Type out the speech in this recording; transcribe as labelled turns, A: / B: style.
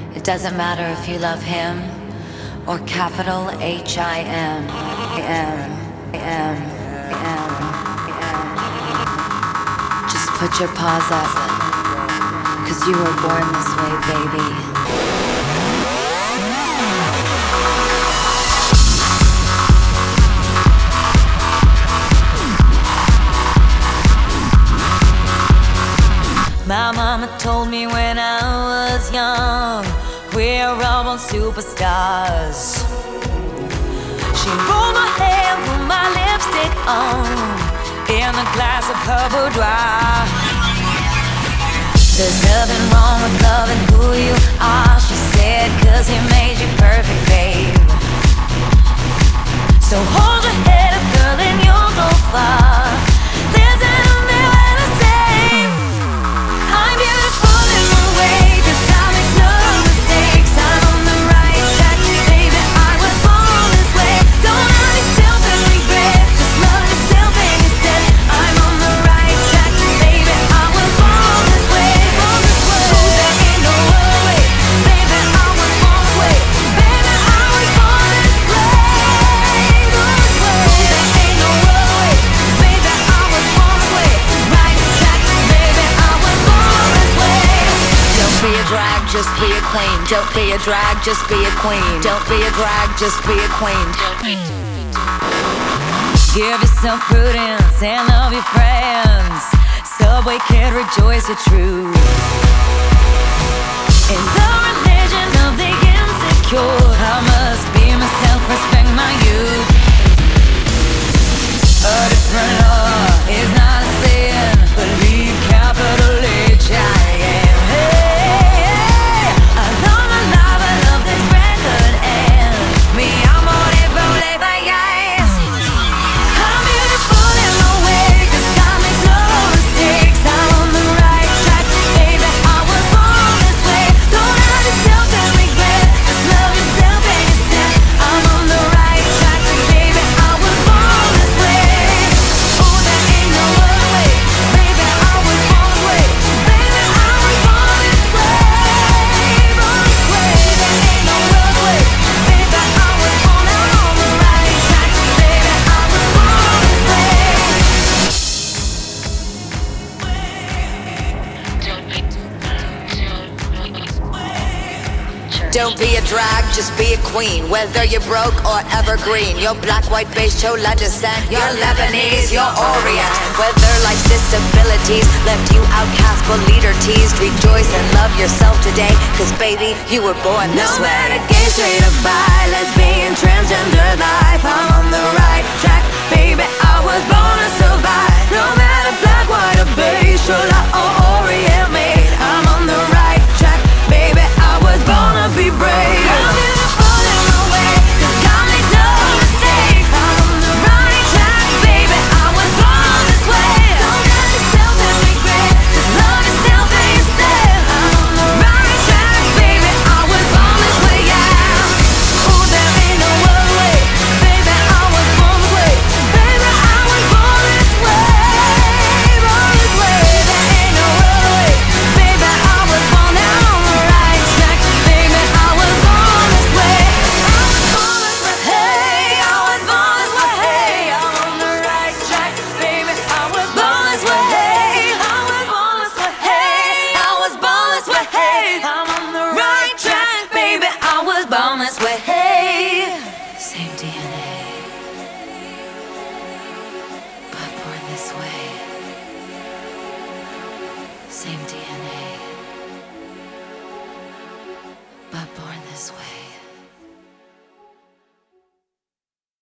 A: It doesn't matter if you love him or capital H-I-M. Just put your paws up, 'cause you were born this way, baby. My mama told me when I was young, we're all born superstars. She rolled my hair, put my lipstick on, in a glass of her boudoir. There's nothing wrong with loving who you are, she said, 'cause he made you perfect, babe. So hold your head up, girl, and you'll go far. There's an just be a queen. Don't be a drag, just be a queen. Don't be a drag, just be a queen. Give yourself prudence and love your friends. Subway kid, rejoice your truth. In the religion of the insecure, I must be myself, respect my youth. A different law is not a sin. Believe capital H-I-M. Don't be a drag, just be a queen. Whether you're broke or evergreen, you're black, white, beige, chola descent, you're Lebanese, you're Orient. Whether life's disabilities left you outcast but leader teased, rejoice and love yourself today, 'cause baby, you were born this way. No matter gay, straight or bi, lesbian, transgender life, I'm on the right track, baby, I was born to survive. No matter black, white or beige, chola or Orient made, I'm on the right track, baby, I was born to be brave. I'm beautiful in my way, 'cause God makes no mistakes. I'm on the right track, baby, I was born this way. Don't hurt yourself and regret, just love yourself and yourself. I'm on the right track, baby, I was born this way, yeah. Ooh, there ain't no other way, baby, I was born this way. Baby, I was born this way, born this way. There ain't no other way, baby, I was born down on the right track, baby, I was born this way. I was born this way, hey, I was born this way, hey, I'm on the right track, baby, I was born this way, hey, I was born this way, hey, I was born this way, hey, I'm on the right track, baby, I was born this way, hey. Same DNA, but born this way. Same DNA, but born this way.